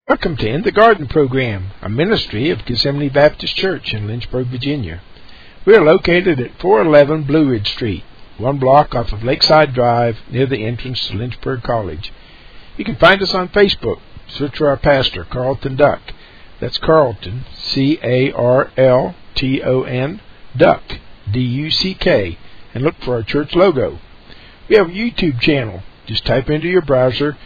Welcome to In the Garden program, a ministry of Gethsemane Baptist Church in Lynchburg, Virginia. We are located at 411 Blue Ridge Street, one block off of Lakeside Drive near the entrance to Lynchburg College. You can find us on Facebook. Search for our pastor, Carlton Duck. That's Carlton, C-A-R-L-T-O-N, Duck, D-U-C-K, and look for our church logo. We have a YouTube channel. Just type into your browser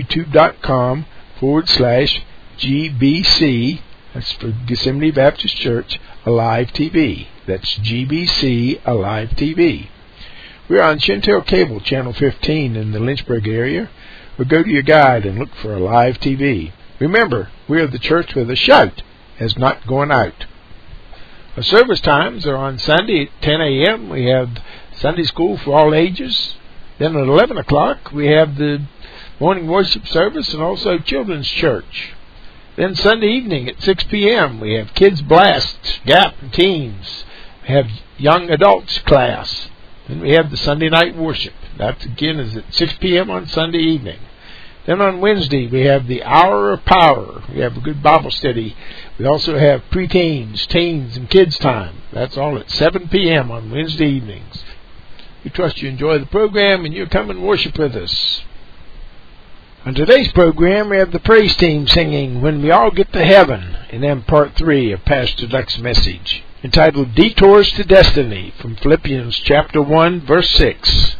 youtube.com/GBC, that's for Gethsemane Baptist Church, Alive TV. That's GBC Alive TV. We're on Chantel Cable, Channel 15 in the Lynchburg area, or go to your guide and look for Alive TV. Remember, we are the church where the shout has not gone out. Our service times are on Sunday at 10 a.m. We have Sunday school for all ages. Then at 11 o'clock, we have the morning worship service and also children's church. Then Sunday evening at 6 p.m., we have Kids Blast, Gap, and Teens. We have Young Adults class. Then we have the Sunday night worship. That, again, is at 6 p.m. on Sunday evening. Then on Wednesday, we have the Hour of Power. We have a good Bible study. We also have preteens, teens, and kids time. That's all at 7 p.m. on Wednesday evenings. We trust you enjoy the program and you'll come and worship with us. On today's program, we have the praise team singing When We All Get to Heaven, and then part 3 of Pastor Duck's message, entitled Detours to Destiny, from Philippians chapter 1, verse 6.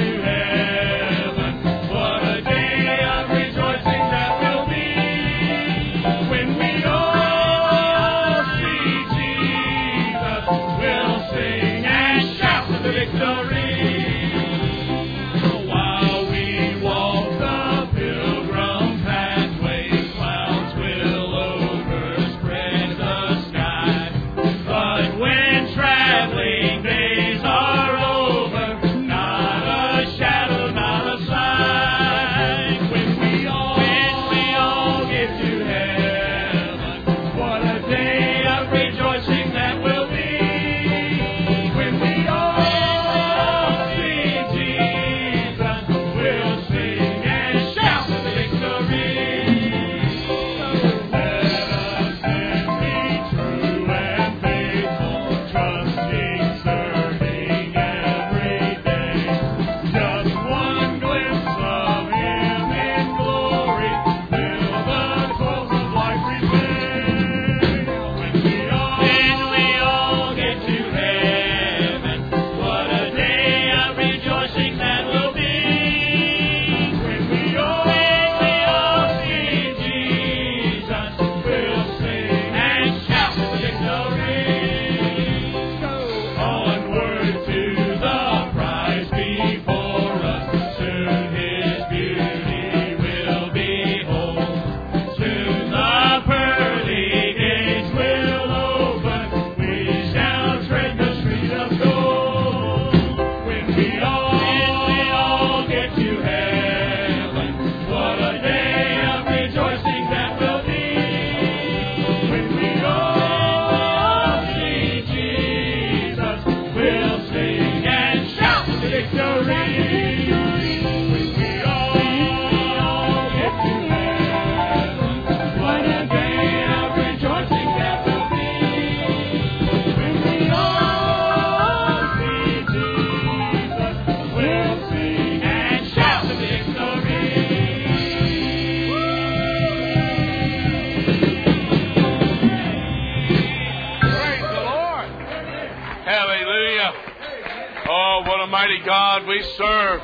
God we serve.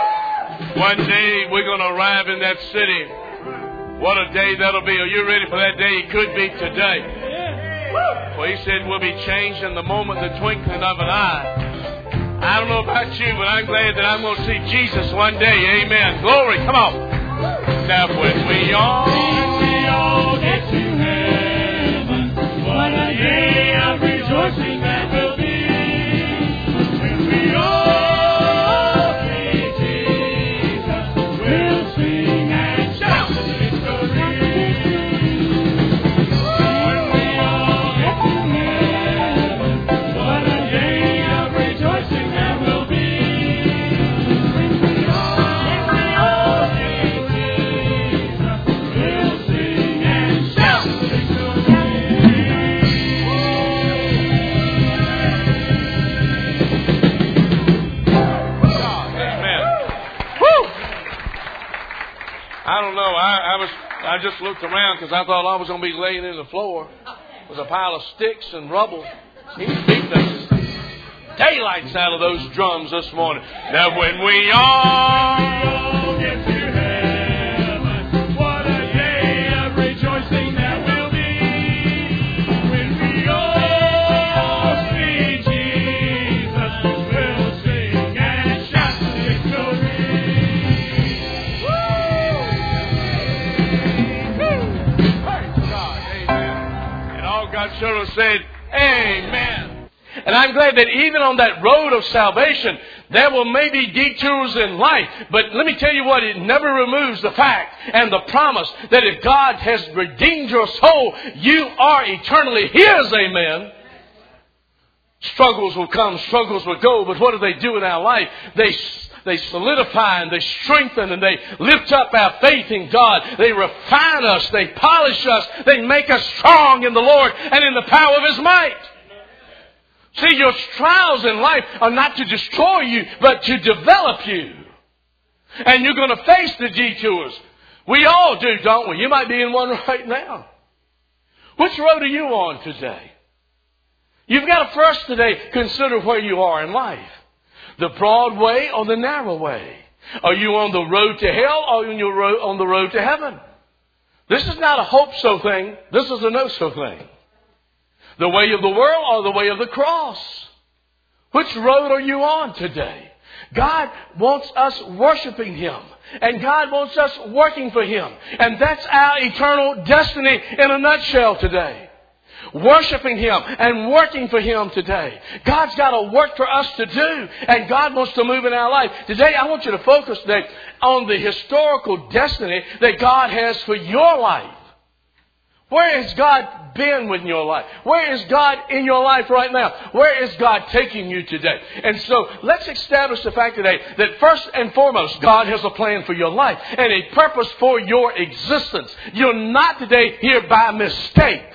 One day we're going to arrive in that city. What a day that'll be. Are you ready for that day? It could be today. Well, he said we'll be changed in the moment, the twinkling of an eye. I don't know about you, but I'm glad that I'm going to see Jesus one day. Amen. Glory. Come on. Now when we all get to heaven, what a day of rejoicing that will be. When we all I just looked around because I thought I was going to be laying in the floor with a pile of sticks and rubble. He beat the daylights out of those drums this morning. Now when we all get to heaven, what a day of rejoicing that will be. When we all see Jesus, we'll sing and shout victory. Woo! Praise God, amen. And all God's children said, amen. And I'm glad that even on that road of salvation, there will maybe detours in life. But let me tell you what, it never removes the fact and the promise that if God has redeemed your soul, you are eternally His, amen. Struggles will come, struggles will go, but what do they do in our life? They solidify and they strengthen and they lift up our faith in God. They refine us, they polish us, they make us strong in the Lord and in the power of His might. See, your trials in life are not to destroy you, but to develop you. And you're going to face the detours. We all do, don't we? You might be in one right now. Which road are you on today? You've got to first today consider where you are in life. The broad way or the narrow way? Are you on the road to hell or on the road to heaven? This is not a hope-so thing. This is a know-so thing. The way of the world or the way of the cross? Which road are you on today? God wants us worshiping Him. And God wants us working for Him. And that's our eternal destiny in a nutshell today. Worshiping Him and working for Him today. God's got a work for us to do. And God wants to move in our life. Today I want you to focus today on the historical destiny that God has for your life. Where has God been in your life? Where is God in your life right now? Where is God taking you today? And so let's establish the fact today that first and foremost, God has a plan for your life and a purpose for your existence. You're not today here by mistake.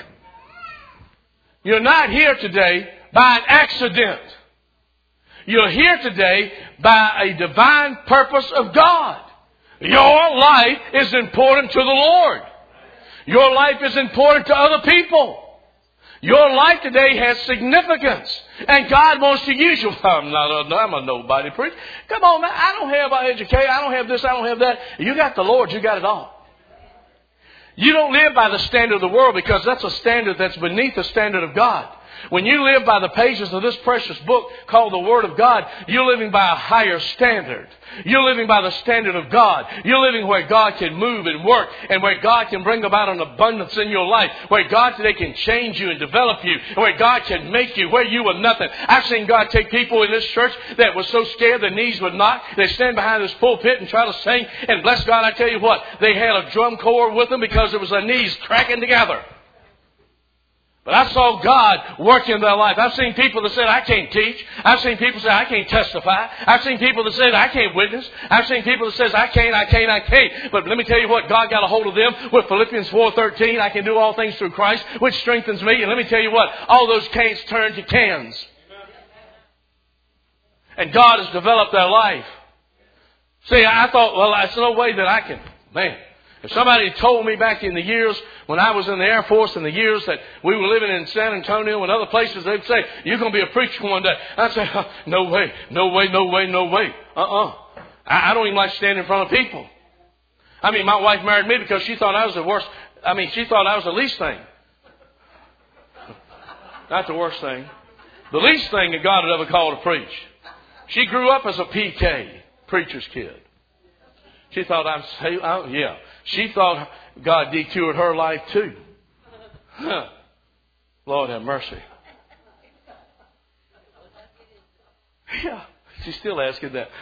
You're not here today by an accident. You're here today by a divine purpose of God. Your life is important to the Lord. Your life is important to other people. Your life today has significance. And God wants to use you. I'm a nobody preacher. Come on, man. I don't have education. I don't have this. I don't have that. You got the Lord. You got it all. You don't live by the standard of the world because that's a standard that's beneath the standard of God. When you live by the pages of this precious book called the Word of God, you're living by a higher standard. You're living by the standard of God. You're living where God can move and work and where God can bring about an abundance in your life. Where God today can change you and develop you. And where God can make you where you were nothing. I've seen God take people in this church that were so scared their knees would knock. They stand behind this pulpit and try to sing. And bless God, I tell you what, they had a drum corps with them because it was their knees cracking together. But I saw God work in their life. I've seen people that said, I can't teach. I've seen people say, I can't testify. I've seen people that said, I can't witness. I've seen people that says, I can't. But let me tell you what, God got a hold of them with Philippians 4:13. I can do all things through Christ, which strengthens me. And let me tell you what, all those can'ts turn to cans. And God has developed their life. See, I thought, well, there's no way that I can, man. If somebody had told me back in the years when I was in the Air Force, in the years that we were living in San Antonio and other places, they'd say, you're going to be a preacher one day. I'd say, oh, no way. I don't even like standing in front of people. I mean, my wife married me because she thought I was the worst. She thought I was the least thing. Not the worst thing. The least thing that God had ever called to preach. She grew up as a PK, preacher's kid. She thought She thought God detoured her life too. Huh. Lord have mercy. Yeah, she's still asking that.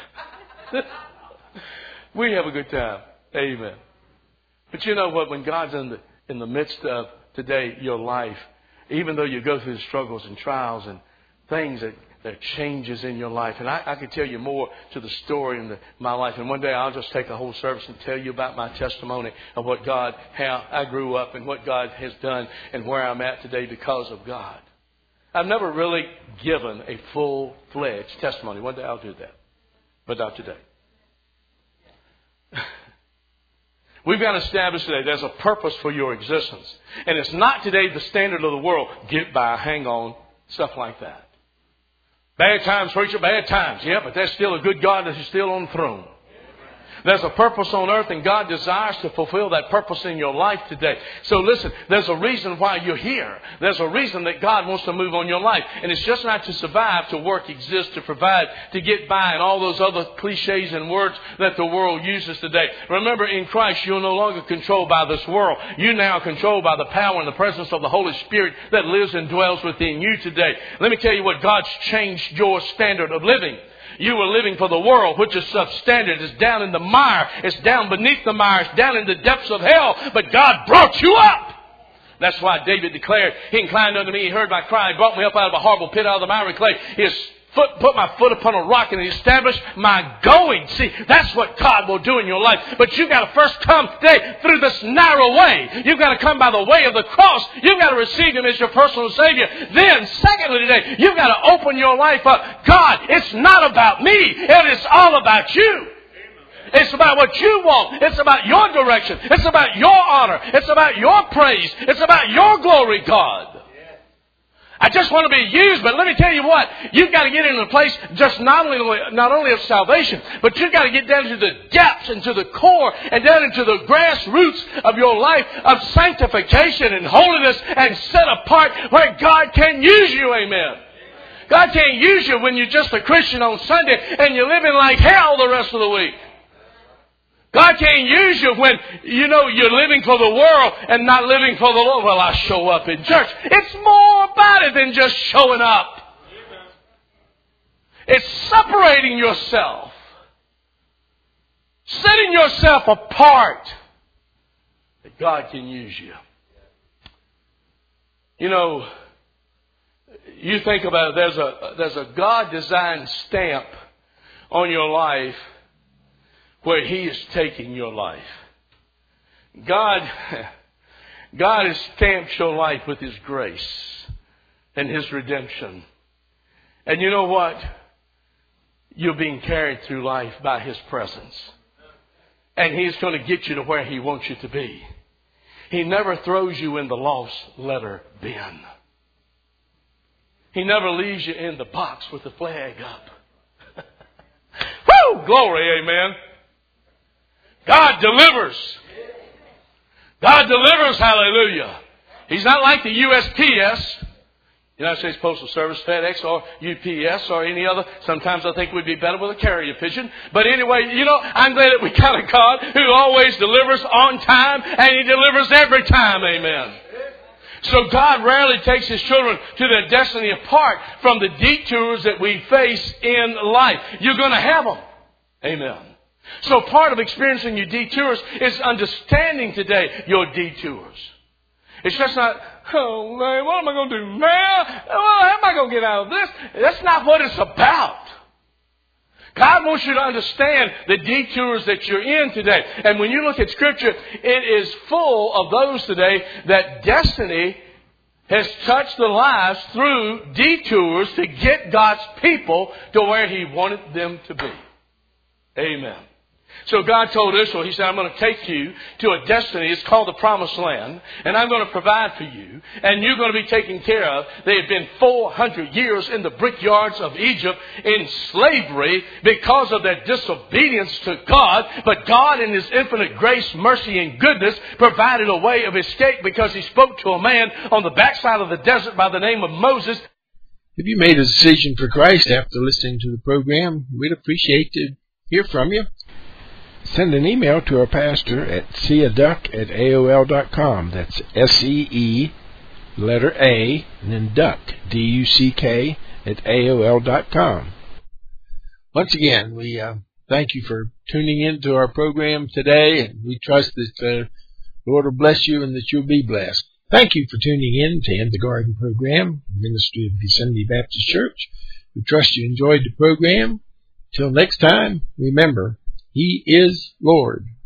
We have a good time. Amen. But you know what? When God's in the midst of today your life, even though you go through the struggles and trials and things that changes in your life. And I could tell you more to the story in my life. And one day I'll just take a whole service and tell you about my testimony of how I grew up and what God has done and where I'm at today because of God. I've never really given a full-fledged testimony. One day I'll do that. But not today. We've got to establish today there's a purpose for your existence. And it's not today the standard of the world. Get by, hang on, stuff like that. Bad times, preacher, bad times. Yeah, but there's still a good God that is still on the throne. There's a purpose on earth, and God desires to fulfill that purpose in your life today. So listen, there's a reason why you're here. There's a reason that God wants to move on your life. And it's just not to survive, to work, exist, to provide, to get by, and all those other cliches and words that the world uses today. Remember, in Christ, you're no longer controlled by this world. You're now controlled by the power and the presence of the Holy Spirit that lives and dwells within you today. Let me tell you what, God's changed your standard of living. You were living for the world, which is substandard. It's down in the mire. It's down beneath the mire. It's down in the depths of hell. But God brought you up. That's why David declared, He inclined unto me, He heard my cry, He brought me up out of a horrible pit, out of the miry clay. His foot put my foot upon a rock, and He established my going. See, that's what God will do in your life. But you've got to first come today through this narrow way. You've got to come by the way of the cross. You've got to receive Him as your personal Savior. Then, secondly today, you've got to open your life up. God, it's not about me. It is all about you. It's about what you want. It's about your direction. It's about your honor. It's about your praise. It's about your glory, God. I just want to be used, but let me tell you what, you've got to get into a place just not only of salvation, but you've got to get down to the depths and to the core and down into the grassroots of your life of sanctification and holiness and set apart where God can use you, amen. God can't use you when you're just a Christian on Sunday and you're living like hell the rest of the week. God can't use you when, you're living for the world and not living for the Lord. Well, I show up in church. It's more about it than just showing up. It's separating yourself. Setting yourself apart that God can use you. You think about it, there's a God-designed stamp on your life where He is taking your life. God has stamped your life with His grace and His redemption. And you know what? You're being carried through life by His presence. And He's going to get you to where He wants you to be. He never throws you in the lost letter bin. He never leaves you in the box with the flag up. Woo! Glory, amen. God delivers. God delivers, hallelujah. He's not like the USPS, United States Postal Service, FedEx, or UPS, or any other. Sometimes I think we'd be better with a carrier pigeon. But anyway, I'm glad that we got a God who always delivers on time, and He delivers every time, amen. So God rarely takes His children to their destiny apart from the detours that we face in life. You're going to have them, amen. So part of experiencing your detours is understanding today your detours. It's just not, oh man, what am I going to do now? How am I going to get out of this? That's not what it's about. God wants you to understand the detours that you're in today. And when you look at Scripture, it is full of those today that destiny has touched the lives through detours to get God's people to where He wanted them to be. Amen. So God told Israel, He said, I'm going to take you to a destiny. It's called the Promised Land. And I'm going to provide for you. And you're going to be taken care of. They had been 400 years in the brickyards of Egypt in slavery because of their disobedience to God. But God in His infinite grace, mercy, and goodness provided a way of escape because He spoke to a man on the backside of the desert by the name of Moses. If you made a decision for Christ after listening to the program, we'd appreciate to hear from you. Send an email to our pastor at seeaduck@aol.com. That's SEE, letter A, and then duck, DUCK, @AOL.com. Once again, we thank you for tuning in to our program today, and we trust that the Lord will bless you and that you'll be blessed. Thank you for tuning in to In the Garden program, ministry of Gethsemane Baptist Church. We trust you enjoyed the program. Till next time, remember, He is Lord.